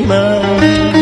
من.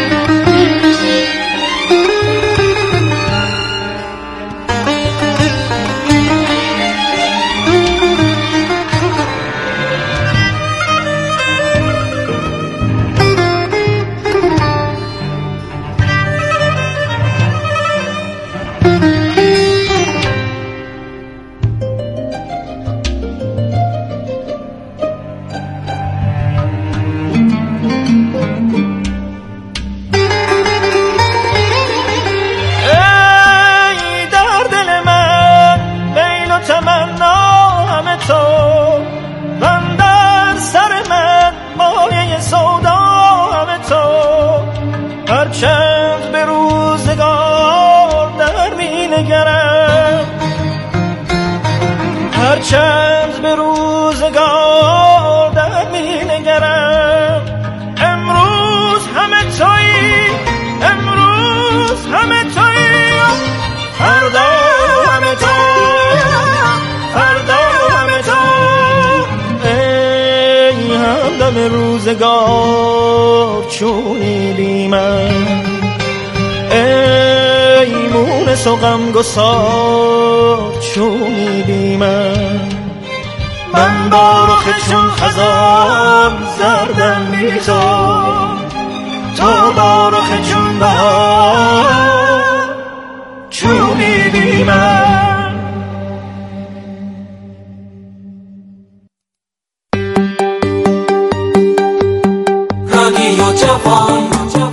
هرچند به روزگار در می نگرم، هرچند به روزگار در می نگرم، امروز همه تویی، امروز همه تویی، فردا همه تو، فردا همه تو. ای همدم روزگار چونی بی من، ای مونس و غمگسار چونی بی من. من با رخ چون خزان زردم بی تو، تو با رخ چون بهار چونی بی من. رادیو جوان،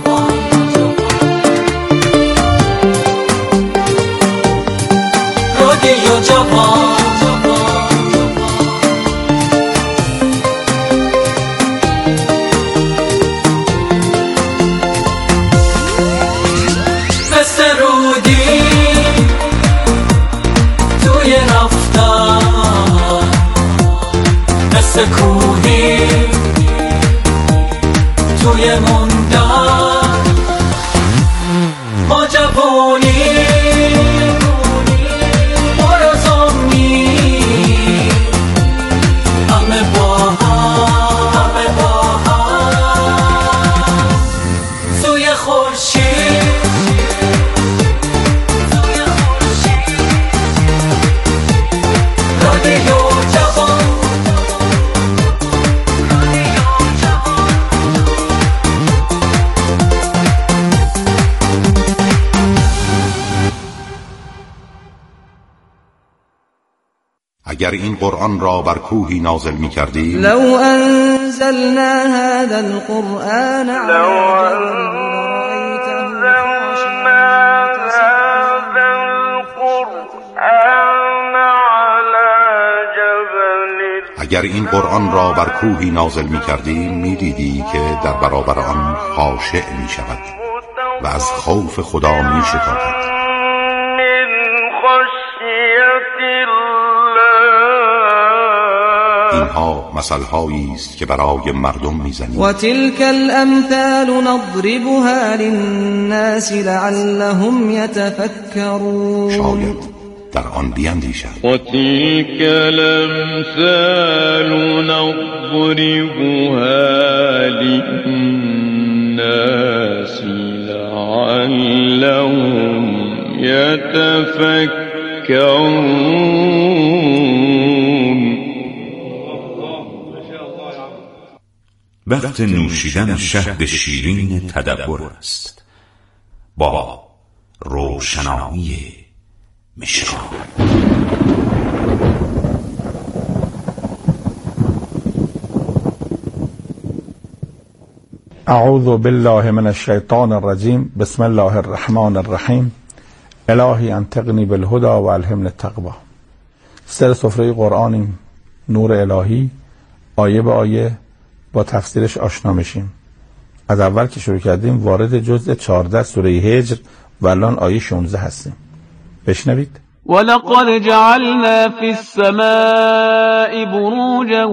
رادیو جوان، مثل رودی توی رفتن، مثل کوهی توی موندن. ما جوانی مرزمی، همه با هم، همه با هم، سوی خورشید، سوی خورشید. رادیو جوان، رادیو جوان. اگر این قرآن را بر کوهی نازل می کردیم، لو انزلنا هذا القرآن على جبل. اگر این قرآن را بر کوهی نازل می کردیم می دیدی که در برابر آن خاشع می شود و از خوف خدا می شتابد. اینها مثل‌هایی است که برای مردم می‌زنیم. و تلك الامثال نضربها للناس لعلهم يتفكرون. شاید در آن بیندیشند. و تلك الامثال نضربها للناس لعلهم يتفكرون. وقت نوشیدن شهد شیرین تدبر است با روشنایی مشکان. اعوذ بالله من الشیطان الرجیم. بسم الله الرحمن الرحیم. الهی انطقنی بالهدى و الهمنی التقوی. سر سفره قرآنیم، نور الهی، آیه به آیه با تفسیرش آشنا میشیم. از اول که شروع کردیم وارد جزء 14 سوره هجر و الان آیه 16 هستیم. بشنوید. ولقد جعلنا في السماء بروجا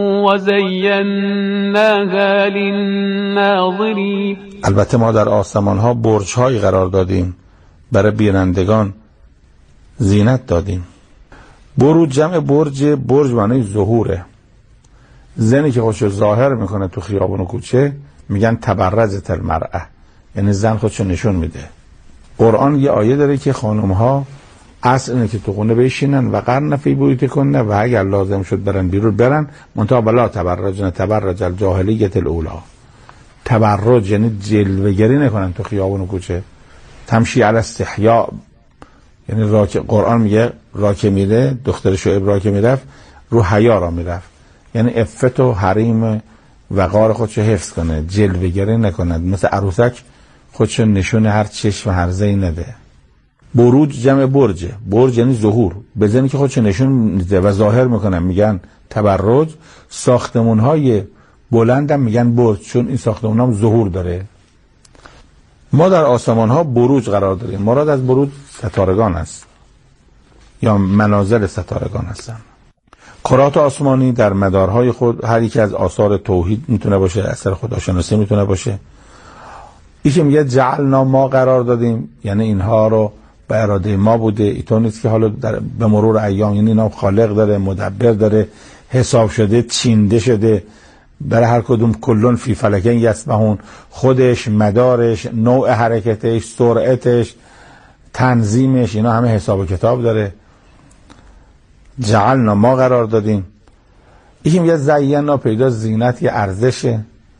وزيناها للناظرين. البته ما در آسمان ها برج های قرار دادیم، برای بینندگان زینت دادیم. بروج جمع برج معنی ظهوره. زنی که خودشو ظاهر میکنه تو خیابون و کوچه میگن تبرزت المرأه، یعنی زن خودشو نشون میده. قرآن یه آیه داره که خانم‌ها اصل اینه که تو خونه بشینن و قرن فی بیوتکن و اگر لازم شد برن بیرون برن، منتها بلا تبرجن تبرج الجاهلیة الاولی. تبرج یعنی جلوه‌گری نکنن تو خیابون و کوچه. تمشی علی استحیاء، یعنی قرآن میگه را که میره، دختر شعیب را که میرفت رو حیا را میرفت، یعنی عفت و حریم وقار خودشو حفظ کنه، جلوه‌گری نکند، مثل عروسک خودشو نشون هر چشم و هر زی نده. بروج جمع برجه، برج یعنی ظهور، بزنی که خودشو نشون میده و ظاهر میکنن میگن تبرج. ساختمون‌های بلندم میگن برج، چون این ساختمون‌ها ظهور داره. ما در آسمان‌ها بروج قرار داریم. مراد از بروج ستارگان است یا منازل ستارگان هستن. کرات آسمانی در مدارهای خود هر یک از آثار توحید میتونه باشه، اثر خداشناسی میتونه باشه. ایشی میگه جعلنا، ما قرار دادیم، یعنی اینها رو به اراده ما بوده. اینطور نیست که حالا به مرور ایام، یعنی اینا خالق داره، مدبر داره، حساب شده، چینده شده، برای هر کدوم کلون فی فلکن یسبحون، خودش، مدارش، نوع حرکتش، سرعتش، تنظیمش، اینا همه حساب و کتاب داره. جعلنا، ما قرار دادیم. یکی میگه زینا، پیدا زینت یه ارزشه،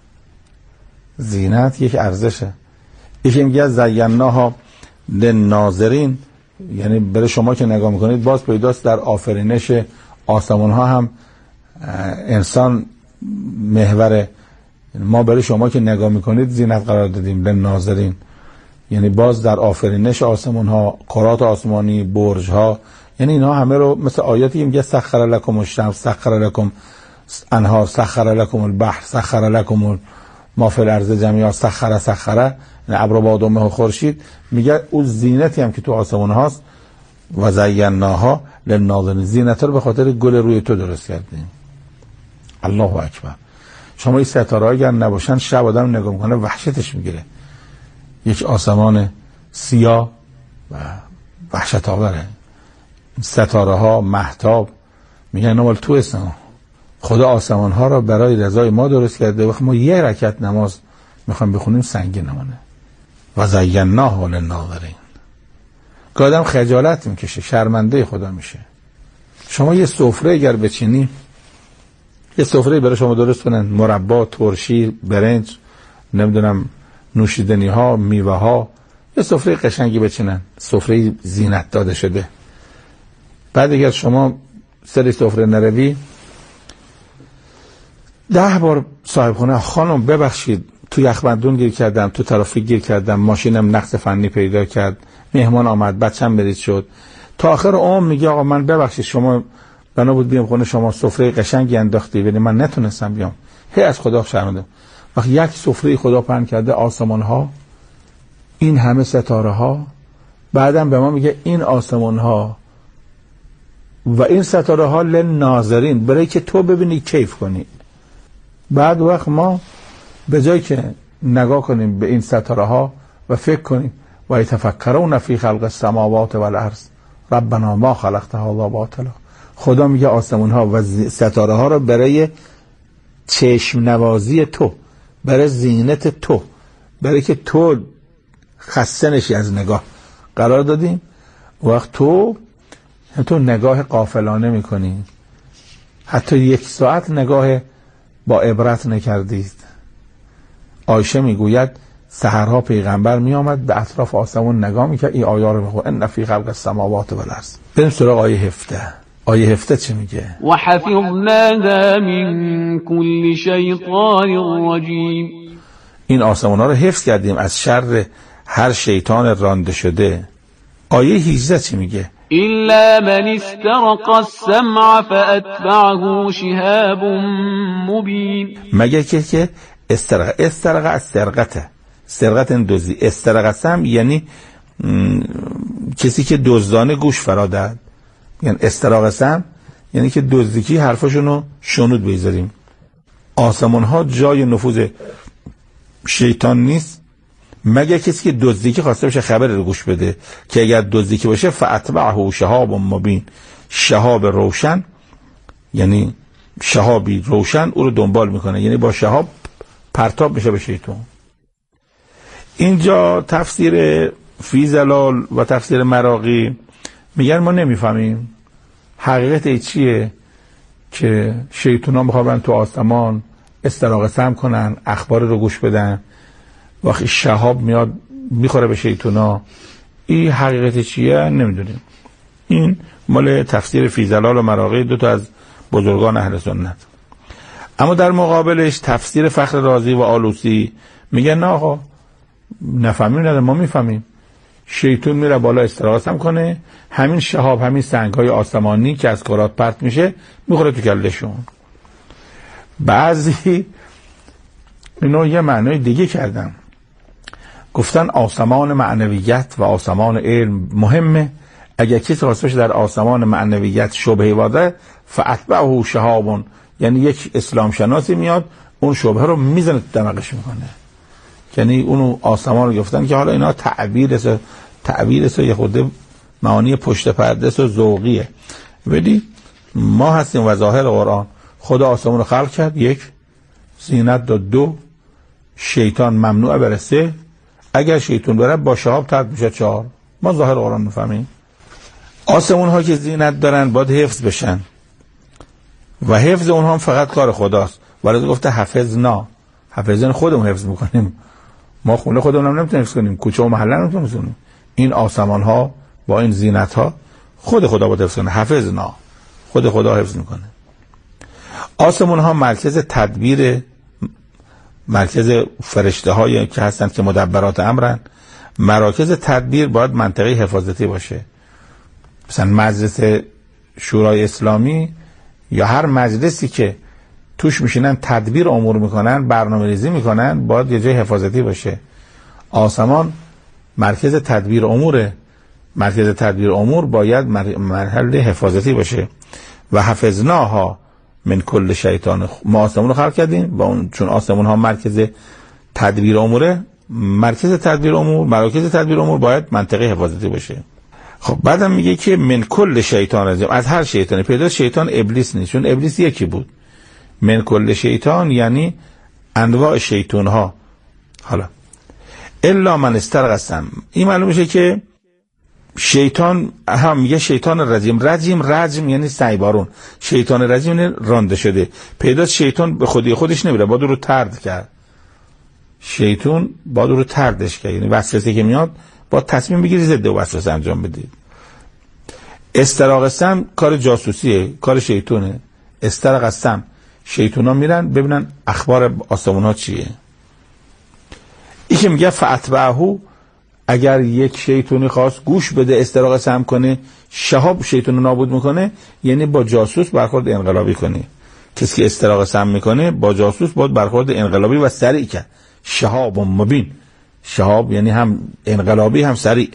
زینت یک ارزشه. یکی میگه زیناها للناظرین، یعنی برای شما که نگاه میکنید باز پیداست در آفرینش آسمان ها هم انسان محور. ما برای شما که نگاه میکنید زینت قرار دادیم للناظرین، یعنی باز در آفرینش آسمان ها، کرات آسمانی، برج ها، یعنی اینها همه رو مثل آیاتی که میگه سخر لکم الشمس، سخر لکم انهار، سخر لکم البحر، سخر لکم ما فی الارض جمیعا، سخره، یعنی ابر و باد و مه و خورشید. میگه اون زینتی هم که تو آسمان هاست و زیناها للناظرین، زینت رو به خاطر گل روی تو درست کردیم. الله اکبر. شما این ستاره اگر نباشن شب آدم نگاه میکنه وحشتش میگیره. یک آسمان سیاه و وحشت آوره. ستاره ها، مهتاب، میگن نمال تو اسم خدا آسمان ها را برای رضای ما درست کرده. وقت ما یه رکعت نماز میخوایم بخونیم سنگین نمانه. و زیناها للناظرین. که آدم خجالت میکشه، شرمنده خدا میشه. شما یه سفره اگر بچینی، یه سفره برای شما درست کنن، مربا، ترشی، برنج، نمیدونم نوشیدنی ها، میوه ها، یه سفره قشنگی بچینن، سفره زینت داده شده. بعد اگر شما سری سفره نروی، 10 بار صاحب خونه خانم ببخشید تو یخبندون گیر کردم، تو ترافیک گیر کردم، ماشینم نقص فنی پیدا کرد، مهمان آمد، بچم مریض شد، تا آخر عمر میگه آقا من ببخشید شما بنا بود بیام خونه شما سفره قشنگی انداختی ولی من نتونستم بیام. هی از خدا شرمنده. وقتی یک سفره خدا پهن کرده، آسمان ها، این همه ستاره ها، بعدم به ما میگه این آسمان ها و این ستاره ها للناظرین، برای که تو ببینی کیف کنی. بعد وقت ما به جای که نگاه کنیم به این ستاره ها و فکر کنیم و یتفکرون فی خلق السماوات والارض ربنا ما خلقت هذا باطلا، خدا میگه آسمان ها و ستاره ها رو برای چشم نوازی تو، برای زینت تو، برای که تو خسته نشی از نگاه قرار دادیم. وقت تو نگاه غافلانه میکنی، حتی 1 ساعت نگاه با عبرت نکردید. عایشه میگوید سحرها پیغمبر میآمد به اطراف آسمون نگاه میکرد، این آیه رو میخوند ان فی خلق السماوات والارض. بریم سراغ آیه 17. آیه 17 چه میگه؟ و حفظناها من كل شیطان رجیم. این آسمان ها رو حفظ کردیم از شر هر شیطان رانده شده. آیه 18 چه میگه؟ إلا من استرق السمع فأتبعه شهاب مبين. مگر که استرق از سرقته، سرقت دزدی، استرق سمع یعنی کسی که دزدانه گوش فرا داد، یعنی استراق سمع یعنی که دزدیکی حرفاشونو شنود بگذاریم. آسمان ها جای نفوذ شیطان نیست مگر کسی که دزدیکی خواسته باشه خبر رو گوش بده، که اگر دزدیکی باشه فاتبعه شهاب مبین، شهاب روشن، یعنی شهابی روشن او رو دنبال میکنه، یعنی با شهاب پرتاب میشه به شیطان. اینجا تفسیر فی ظلال و تفسیر مراغی میگن ما نمیفهمیم حقیقت چیه که شیطان ها میخوان تو آسمان استراق سم کنن، اخبار رو گوش بدن، وقتی شهاب میاد میخوره به شیطان ها. این حقیقت چیه نمیدونیم. این مال تفسیر فی ظلال و مراغی، دو تا از بزرگان اهل سنت. اما در مقابلش تفسیر فخر رازی و آلوسی میگن نه آقا نفهمیم، نه ما میفهمیم. شیطان میره بالا استراحت هم کنه، همین شهاب، همین سنگ‌های آسمانی که از کرات پرت میشه میخوره تو کلشون. بعضی اینو یه معنای دیگه کردن، گفتن آسمان معنویت و آسمان علم مهمه. اگر کسی خواستش در آسمان معنویت شبهه واده فاتبعه شهاب، یعنی یک اسلام شناسی میاد اون شبهه رو میزنه تو دماغش میکنه. یعنی اونو آسمان رو گفتن که حالا اینا تعبیرش یه خود معانی پشت پرده و ذوقیه. ولی ما هستیم و ظاهر قرآن خدا آسمان رو خلق کرد، یک زینت داد، دو شیطان ممنوع بره، سه اگر شیطان بره با شهاب ترد میشه، چهار ما ظاهر قرآن میفهمیم. آسمون ها که زینت دارن باید حفظ بشن و حفظ اونها هم فقط کار خداست. ولی گفته حفظنا، حفظن خودمون حفظ میکنیم، ما خونه خودمون هم نمیتونیم حفظ کنیم، کوچه و محله نمیتونیم حفظ کنیم. این آسمان ها با این زینت ها خود خدا باید حفظ کنه، حفظنا، خود خدا حفظ میکنه. آسمان ها مرکز تدبیر، مرکز فرشته هایی که هستند که مدبرات امرن. مراکز تدبیر باید منطقه حفاظتی باشه. مثلا مجلس شورای اسلامی یا هر مجلسی که توش میشینن تدبیر امور میکنن، برنامه ریزی میکنن، باید یه جای حفاظتی باشه. آسمان مرکز تدبیر اموره، مرکز تدبیر امور باید محل حفاظتی باشه. و حفظناها من کل شیطان، ما آسمون رو خلق کردیم با اون، چون آسمون ها مرکز تدبیر اموره، مرکز تدبیر امور، مراکز تدبیر امور باید منطقه حفاظتی باشه. خب بعدم میگه که من کل شیطان رجیم، از هر شیطانی. پیدا شیطان ابلیس نیست، چون ابلیس یکی بود. من کل شیطان یعنی انواع شیطان ها. حالا الا من استرق السم، این معلوم میشه که شیطان هم میگه شیطان رجیم. رجم یعنی سیبارون، شیطان رجیم یعنی رانده شده. پیدا شیطان به خودی خودش نمیره، باید رو طرد کرد. شیطان باید رو طردش کرد، یعنی وسوسه که میاد با تصمیم بگیری ضد وسوسه انجام بدید. استراق السم کار جاسوسیه، کار شیطانه. استراق السم، شیطونا میرن ببینن اخبار آسمون ها چیه. این که میگه فاتبعه، اگر یک شیطانی خواست گوش بده استراق السم کنه، شهاب شیطان رو نابود میکنه، یعنی با جاسوس برخورد انقلابی کنه. کسی که استراق السم میکنه با جاسوس باید برخورد انقلابی و سریع کرد. شهاب مبین، شهاب یعنی هم انقلابی هم سریع.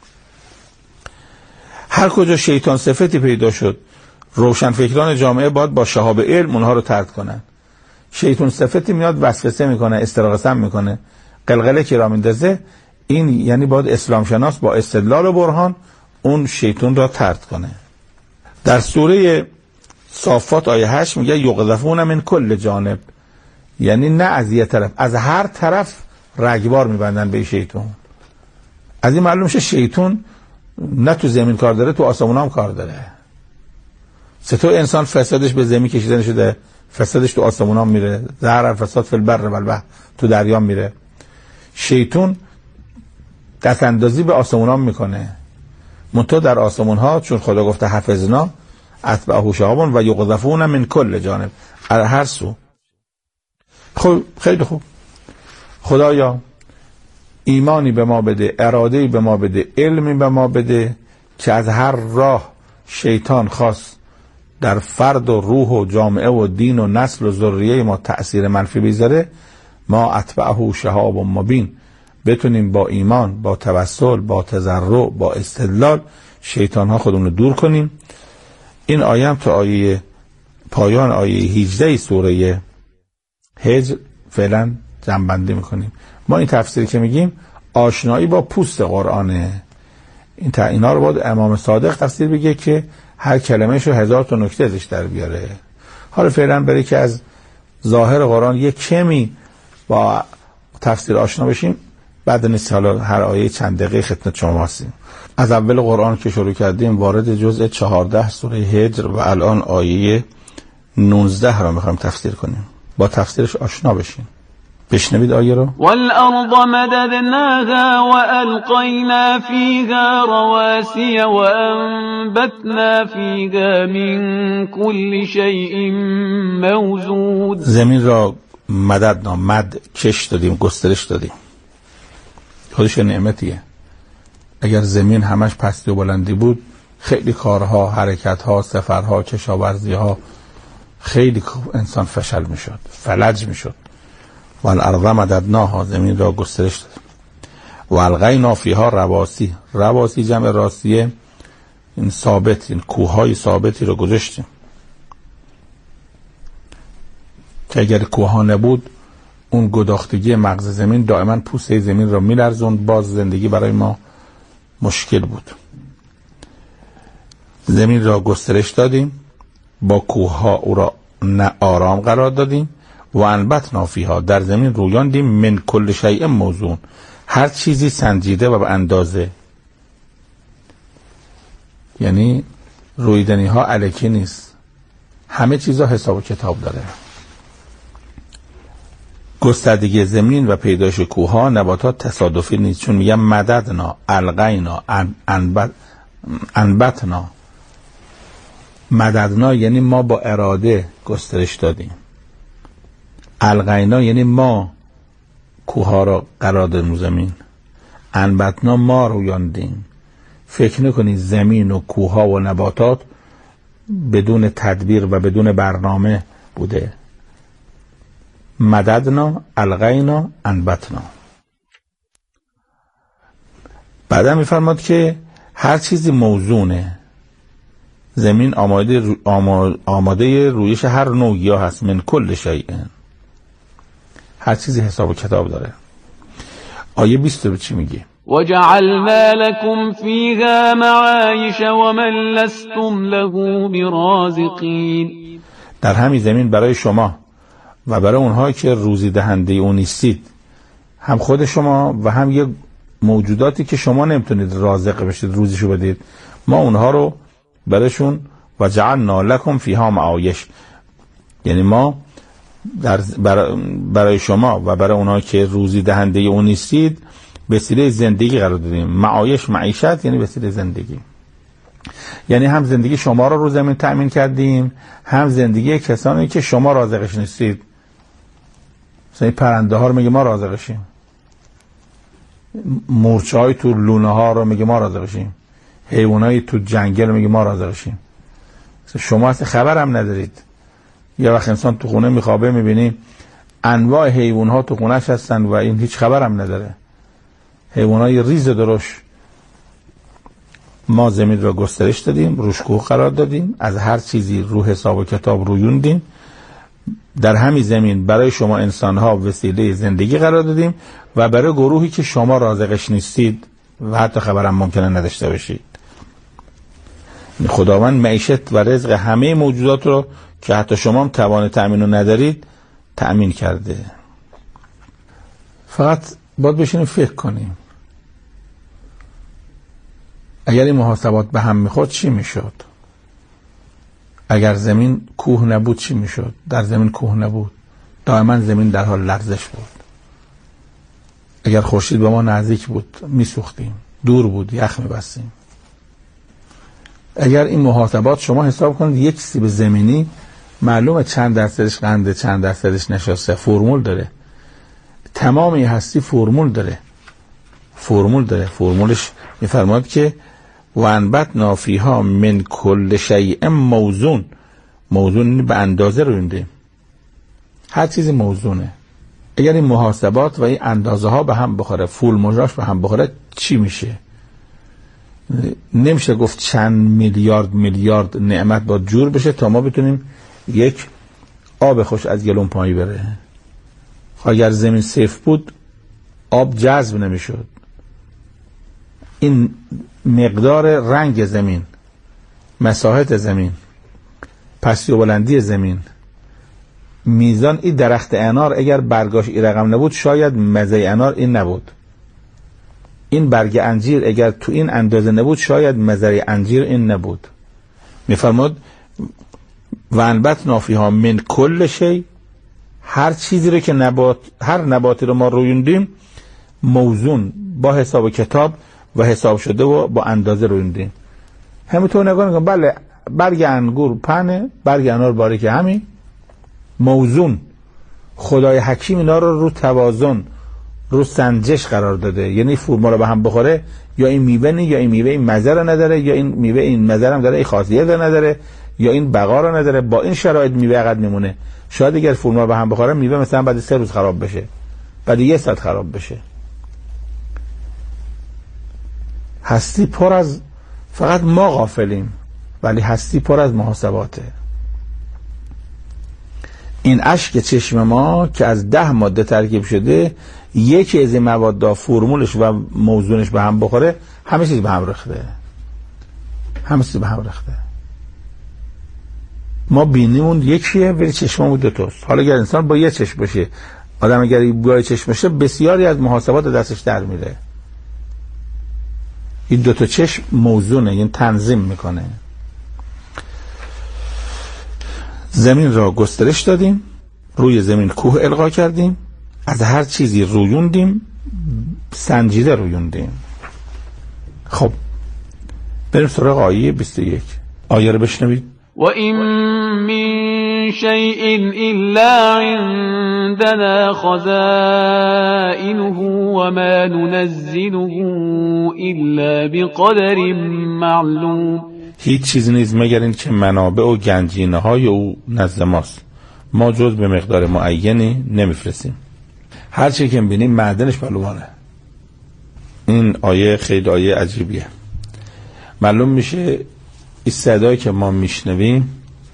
هر کجا شیطان صفتی پیدا شد، روشنفکران جامعه باید با شهاب علم اونها رو طرد کنن. شیطان صفتی میاد وسوسه میکنه، استراق السم میکنه، قلقله که را میندازه، این یعنی باید اسلام شناس با استدلال و برهان اون شیطان را طرد کنه. در سوره صافات آیه 8 میگه یقذفون من کل جانب، یعنی نه از یه طرف، از هر طرف رگبار میبندن به شیطان. از این معلوم میشه شیطان نه تو زمین کار داره، تو آسمون هم کار داره. تو انسان فسادش به زمین کشیده نشده، فسادش تو آسمون هم میره. ظهر الفساد فی البر والبحر، تو دریا میره. شیطان دست اندازی به آسمون هم میکنه، منتها در آسمون ها چون خدا گفته حفظنا اتبعه شهاب و یقذفون من کل جانب، هر سو. خب خیلی خوب، خدایا ایمانی به ما بده، اراده‌ای به ما بده، علمی به ما بده که از هر راه شیطان خواست در فرد و روح و جامعه و دین و نسل و ذریه ما تأثیر منفی بیذاره، ما اتبعه شهاب مبین بتونیم با ایمان، با توسل، با تضرع، با استدلال شیطان ها خودمون رو دور کنیم. این آیه هم تا آیه پایان آیه 18 سوره هجر فعلا جمع‌بندی میکنیم. ما این تفسیری که میگیم آشنایی با پوست قرآنه. اینا رو باید امام صادق تفسیر بگه که هر کلمه‌شو 1000 تا نکته ازش در بیاره. حالا فعلا برای که از ظاهر قرآن یک کمی با تفسیر آشنا بشیم. بعد نیست حالا هر آیه چند دقیقه خدمت شما هستیم. از اول قرآن که شروع کردیم وارد جزء 14 سوره هجر و الان آیه 19 را میخوایم تفسیر کنیم. با تفسیرش آشنا بشیم. بشنوید آیه رو. والارض مددناها والقینا فیها رواسي وانبتنا فیها من كل شیء موزون. زمین را مددنا، مد کش دادیم، گسترش دادیم. خودش نعمتیه. اگر زمین همش پستی و بلندی بود خیلی کارها، حرکتها، سفرها، کشاورزیها خیلی انسان فشل میشد، فلج میشد. والارض مددناها، زمین را گسترش دادیم. والقینا فیها رواسی، رواسی جمع راسیه، این ثابت، این کوههای ثابتی رو گذاشتیم که اگر کوه نبود اون گداختگی مغز زمین دائما پوسته زمین را میلرزوند، باز زندگی برای ما مشکل بود. زمین را گسترش دادیم، با کوهها او را آرام قرار دادیم. و انبتنا فیها، در زمین رویاندیم من کل شیء موزون، هر چیزی سنجیده و به اندازه. یعنی رویدنی ها الکی نیست، همه چیزا حساب و کتاب داره. گستردگی زمین و پیدایش کوهها، نباتات تصادفی نیست، چون میگم مددنا، القینا، انبتنا. مددنا یعنی ما با اراده گسترش دادیم. القینا یعنی ما کوهها را قرار دادیم زمین. انبتنا ما رویاندیم. فکر نکنید زمین و کوهها و نباتات بدون تدبیر و بدون برنامه بوده. مددنا، القینا، انبتنا. بعدا میفرماد که هر چیزی موزونه. زمین آماده رویش هر نوع گیاه هست. من کل شیء، هر چیزی حساب و کتاب داره. آیه 20 چی میگه؟ وجعلنا لكم فيها معايش ومن لستم له برازقين. در همین زمین برای شما و برای اونهایی که روزی دهنده اون نیستید، هم خود شما و هم یه موجوداتی که شما نمیتونید رازق بشید، روزیشو بدید، ما اونها رو برایشون وجعلنا لكم فيها معايش، یعنی ما برای شما و برای اونهایی که روزی دهنده اون نیستید وسیله زندگی قرار دادیم. معایش، معیشت یعنی وسیله زندگی، یعنی هم زندگی شما رو زمین تأمین کردیم، هم زندگی کسانی که شما رازقش نیستید. مثلا پرنده ها رو میگه ما رازقشیم، مورچه های تو لونه ها رو میگه ما رازقشیم، حیوانای تو جنگل رو میگه ما رازقشیم. شما اصلا خبر هم ندارید. یه وقت انسان تو خونه میخوابه میبینی انواع حیوان ها تو خونهش هستن و این هیچ خبر هم نداره. حیوان های ریز درشت. ما زمین را گسترش دادیم، روش کوه قرار دادیم، از هر چیزی رو حساب و کتاب رویوندیم. در همین زمین برای شما انسان ها وسیله زندگی قرار دادیم و برای گروهی که شما رازقش نیستید و حتی خبرم ممکنه نداشته باشید. خداوند معیشت و رزق همه موجودات رو که حتی شما هم توان تأمین رو ندارید تأمین کرده. فقط باید بشینیم فکر کنیم اگر این محاسبات به هم میخورد چی میشد؟ اگر زمین کوه نبود چی میشد؟ در زمین کوه نبود، دائما زمین در حال لرزش بود. اگر خورشید به ما نزدیک بود میسوختیم، دور بود یخ میبستیم. اگر این محاسبات شما حساب کنید یک سیب زمینی معلومه چند درصدش قنده، چند درصدش نشاسته، فرمول داره. تمام این هستی فرمول داره. فرمولش میفرماد که وانبتنا فیها من کل شیء موزون. موزون به اندازه روینده، هر چیزی موزونه. اگر این محاسبات و این اندازه ها به هم بخوره، فول مجراش به هم بخوره چی میشه؟ نمیشه گفت چند میلیارد نعمت با جور بشه تا ما بتونیم یک آب خوش از گلون پایی بره. اگر زمین صفر بود آب جذب نمیشد. این مقدار رنگ زمین، مساحت زمین، پستی و بلندی زمین، میزان این درخت انار اگر برگاش این رقم نبود شاید مزه انار این نبود. این برگ انجیر اگر تو این اندازه نبود شاید مزه انجیر این نبود. میفرماد و انبتنا فیها من کل شی، هر چیزی رو که هر نباتی رو ما رویوندیم موزون با حساب کتاب و حساب شده و با اندازه رویوندیم. همینطور نگاه میکنم بله برگ انگور پنه، برگ انار باریکه همین موزون. خدای حکیم اینا رو توازن رو سنجش قرار داده، یعنی فرما رو به هم بخوره یا این میوه یا این میوه این مزه رو نداره، یا این میوه این مزه هم داره این خاصیت رو نداره، یا این بقا رو نداره. با این شرایط میوه قد میمونه. شاید اگر فرما رو به هم بخوره میوه مثلا بعد 3 روز خراب بشه، بعد 1 ساعت خراب بشه. هستی پر از، فقط ما غافلیم، ولی هستی پر از محاسباته. این اشک چشم ما که از 10 ماده ترکیب شده، یکی از این مواد فرمولش و موزونش به هم بخوره همه چیز به هم ریخته. همه چیز به هم ریخته. ما بینیمون یکیه ولی چشممون 2 تاست. حالا اگر انسان با 1 چشم باشه، آدم اگر با 1 چشم باشه، بسیاری از محاسبات دستش در میره. این 2 تا چشم موزونه، یعنی تنظیم میکنه. زمین را گسترش دادیم، روی زمین کوه القا کردیم، از هر چیزی رویوندیم، سنجیده رویوندیم. خب بریم سراغ آیه 21. آیه رو بشنوید. و این من شیء الا عندنا خزائنه و ما ننزله الا بقدر معلوم. هیچ چیزی نیست مگر این که منابع و گنجینه های او نزد ماست، ما جز به مقدار معینی نمیفرستیم. هر چی که میبینیم معدنش معلومانه. این آیه خیلی آیه عجیبیه. معلوم میشه این صدایی که ما میشنویم،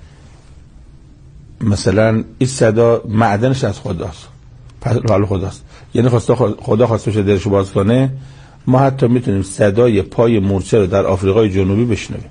مثلا این صدا معدنش از خداست، پس حال خداست، یعنی خدا خواسته باشه درشو باز کنه، ما حتی میتونیم صدای پای مورچه رو در آفریقای جنوبی بشنویم.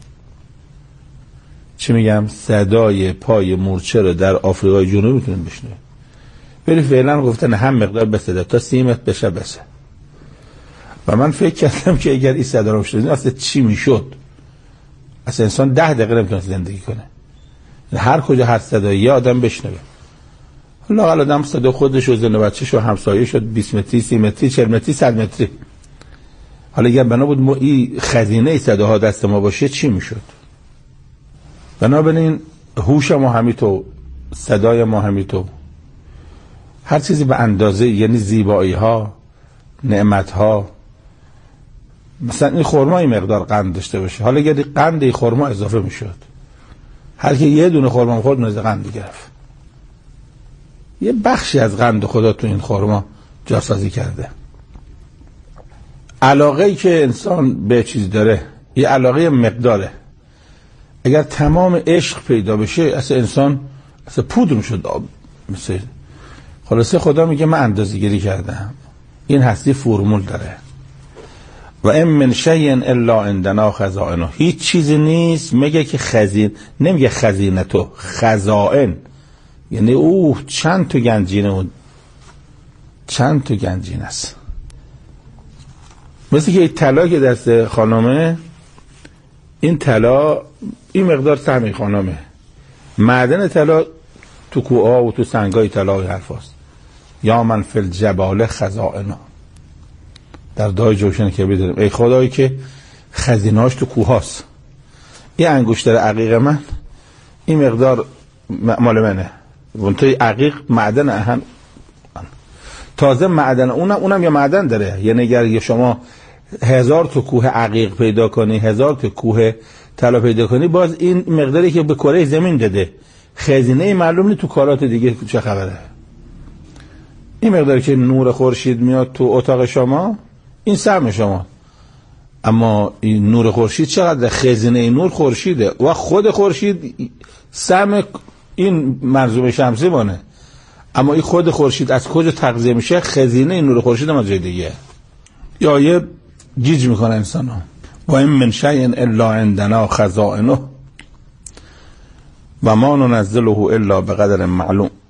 چی میگم؟ صدای پای مورچه رو در آفریقای جنوبی میتونیم بشنویم. ولی فعلا گفتن هم مقدار بسده تا 30 متر بشه. و من فکر کردم که اگر این صدا رو بشنویم اصلا چی میشد؟ اصلا انسان 10 دقیقه نمیتونه زندگی کنه. هر کجا هر صدایی یه آدم بشنوه. لااقل آدم صدا خودش و زن و بچه‌ش و همسایه‌ش 20 متری، 30 متری، 40 متری، 100 متری. حالا اگر بنا بود ما این خزینه صداها دست ما باشه چی میشد؟ بنابراین هوش ما همینطور، صدای ما همینطور، هر چیزی به اندازه، یعنی زیبایی ها، نعمت ها. مثلا این خرما این مقدار قند داشته باشه، حالا اگر قند این خرما اضافه میشد، هر کی یه دونه خرما میخورد نزد قند گرفت. یه بخشی از قند خدا تو این خرما جاسازی کرده. علاقه‌ای که انسان به چیز داره، یه علاقه مقداره. اگر تمام عشق پیدا بشه اصلا انسان اصلا پودر میشد. مثل خلاصه خدا میگه من اندازه‌گیری کردم. این هستی فرمول داره. و ام من شیء الا عندنا خزائنه، هیچ چیزی نیست مگه که خزین، نمیگه خزینه تو، خزائن، یعنی چند تا گنجینه و چند تا گنجینه است. مثل که این طلا که دست خانمه، این طلا این مقدار سهم خانمه، معدن طلا تو کوها و تو سنگای طلا و حرفاست. یا من فی الجبال خزائنه، در دای جوشن که بدونیم ای خدایی که خزینهاش تو کوهاست. این انگشتر عقیق من این مقدار مال منه، اون توی عقیق معدن اهم، تازه معدن اونم یه معدن داره. یعنی اگر شما 1000 تا کوه عقیق پیدا کنی، 1000 تا کوه طلا پیدا کنی، باز این مقداری که به کره زمین داده، خزینه معلوم نیست تو کارات دیگه چه خبره. این مقداری که نور خورشید میاد تو اتاق شما، این سهم شما، اما این نور خورشید چقدر؟ خزینه نور خورشیده و خود خورشید سهم این منظومه شمسی بانه، اما این خود خورشید از کجا تغذیه میشه؟ خزینه نور خورشید ما جای دیگه. یا یه گیج میکنه انسان ها. و این من شیء الا عندنا خزائنه و ما ننزله الا بقدر معلوم.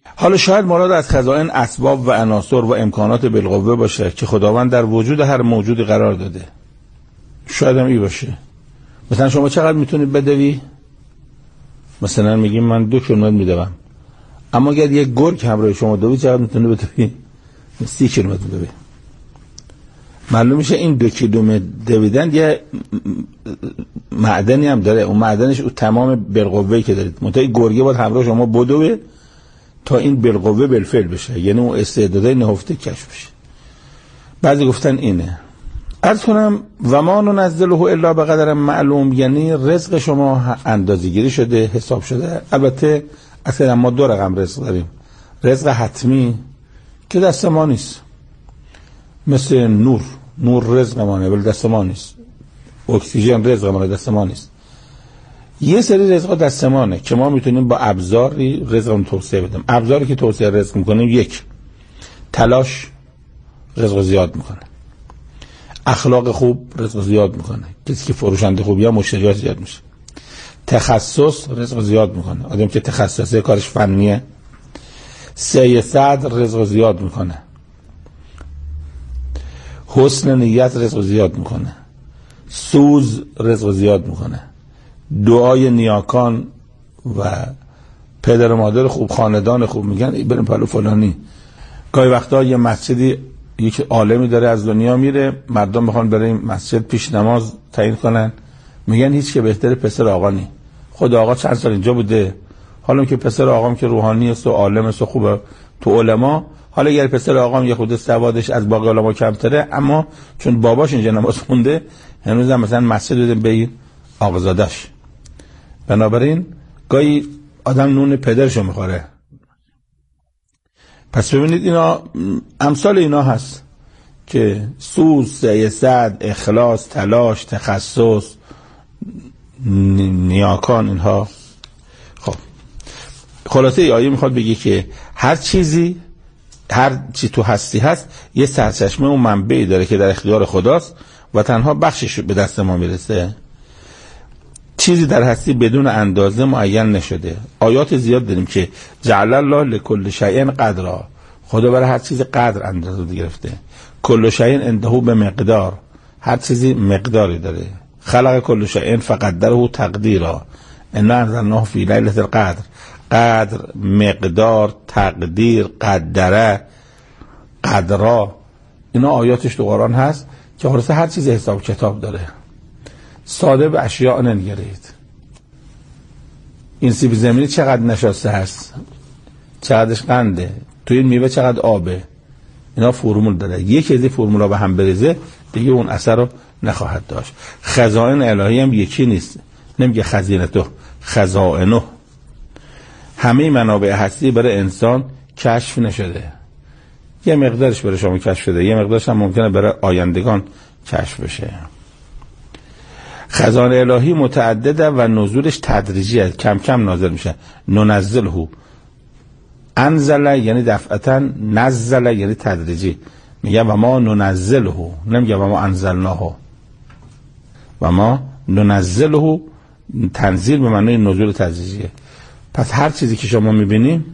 حالا شاید مراد از خزائن اسباب و عناصر و امکانات بالقوه باشه که خداوند در وجود هر موجودی قرار داده. شاید هم این باشه. مثلا شما چقدر میتونید بدوی؟ مثلا میگیم من 2 کیلومتر میدوم، اما اگر یک گرگ همراه شما دوید چقدر میتونه بدوی؟ 30 کیلومتر میدوی. معلوم میشه این 2 کیلومتر دویدن یه معدنی هم داره، اون معدنش اون تمام بالقوه‌ای که دارید. منتها این گرگه باید همراه شما بدوه تا این بالقوه بالفعل بشه، یعنی اون استعدادای نهفته کشف بشه. بعضی گفتن اینه. عرض کنم و ما ننزله الا بقدر معلوم، یعنی رزق شما اندازه‌گیری شده، حساب شده. البته اصلا ما 2 رقم رزق داریم. رزق حتمی که دست ما نیست، مثل نور رزق مانه ولی دست ما نیست. اکسیژن رزق مانه دست ما نیست. یه سری رزقا دست مانه که ما میتونیم با ابزاری رزقمون توسعه بدیم. ابزاری که توسعه رزق میکنیم: 1 تلاش رزق زیاد میکنه، اخلاق خوب رزق زیاد میکنه، کسی که فروشنده خوبیه مشتریات زیاد میشه، تخصص رزق زیاد میکنه، آدم که تخصصه کارش فنیه، سعی رزق زیاد میکنه، حسن نیت رزق زیاد میکنه، سوز رزق زیاد میکنه، دعای نیاکان و پدر و مادر خوب، خاندان خوب، میگن بریم پلو فلانی. گاهی وقتا یه مسجدی یک عالمی داره از دنیا میره، مردم میخوان برای مسجد پیش نماز تعیین کنن، میگن هیچ که بهتر پسر آقا نی. خود آقا چند سال اینجا بوده، حالا که پسر آقام که روحانی است و عالم است و خوبه تو علما، حالا اگر پسر آقام یه خود سوادش از باقی علما کمتره، اما چون باباش اینجا نماز خونده هنوز هم مثلا مسجد بده به این آقازادش. بنابراین گاهی آدم نون پدرشو میخوره. پس ببینید اینا امثال اینا هست که سوز، سعی، اخلاص، تلاش، تخصص، نیاکان، اینها. خب خلاصه ای آیه میخواد بگه که هر چی تو هستی هست یه سرچشمه و منبعی داره که در اختیار خداست و تنها بخشش به دست ما میرسه. چیزی در هستی بدون اندازه معین نشده. آیات زیاد داریم که جعل الله لکل شیء قدرا، خدا برای هر چیز قدر اندازه گرفته. کل شیء عنده به مقدار، هر چیزی مقداری داره. خلق کل شیء فقدره تقدیرا، انا انزلناه فی لیلة القدر. قدر، مقدار، تقدیر، قدره، قدرا، اینا آیاتش تو قرآن هست که خلاصه هر چیز حساب کتاب داره. ساده به اشیاء ننگرید. این سیب زمینی چقدر نشاسته هست، چقدرش قنده، توی این میوه چقدر آبه، اینا فرمول داره. یکی از این فرمولا به هم بریزه دیگه اون اثر رو نخواهد داشت. خزائن الهی هم یکی نیست، نمیگه خزینه تو، خزائنه. همه منابع هستی برای انسان کشف نشده، یه مقدارش برای شما کشف شده، یه مقدارش هم ممکنه برای آیندگان کشف بشه. خزائن الهی متعدده و نزولش تدریجیه، کم کم نازل میشه. ننزله، انزل یعنی دفعتا، نزل یعنی تدریجی. میگه و ما ننزله، نمیگه و ما انزلناه. و ما ننزله، تنزیل به معنی نزول تدریجیه. پس هر چیزی که شما میبینیم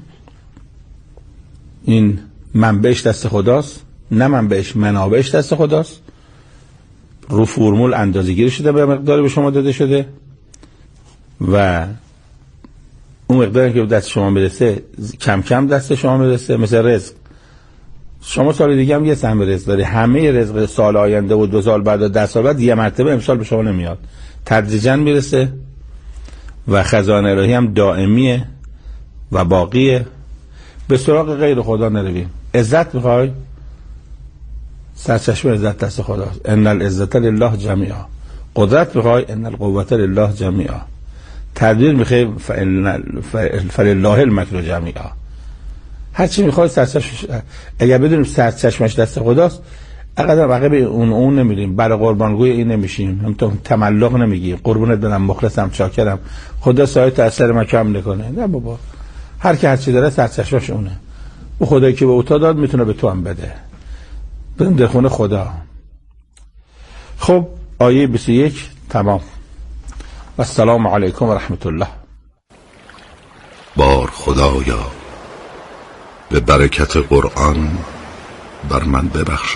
این منبعش دست خداست، نه منبعش، منابعش دست خداست. رو فرمول اندازه‌گیری شده، به مقداری به شما داده شده و اون مقداری که به دست شما برسه کم کم دست شما برسه. مثل رزق، شما سال دیگه هم یه سهم رزق داری، همه رزق سال آینده و 2 سال بعد و 10 سال بعد یه مرتبه امسال به شما نمیاد، تدریجاً میرسه. و خزائن الهی هم دائمیه و باقیه. به سراغ غیر خدا نرویم. عزت میخوای؟ سرچشمه عزت دست خداست. ان العزت لله جمیعا. قدرت میخوای؟ ان القوة لله جمیعا. تدبیر میخوای؟ فلله المکر جمیعا. هر چی میخوای سرچشمش، اگر بدونیم سرچشمش دست خداست، اقدر عقب اون نمیریم، برای قربانگوی این نمیشیم، همونطور تملق نمیگیم، قربونت برم، مخلصم، شاکرم، خدا سایه تأثیر ما کم نکنه. نه بابا، هر کی هر چی داره سرچشمش اونه. او خدایی که به اوتا داد میتونه به تو هم بده. بریم در خونه خدا. خب آیه 21 تمام. و السلام علیکم و رحمت الله. بار خدایا به برکت قرآن بر من ببخش.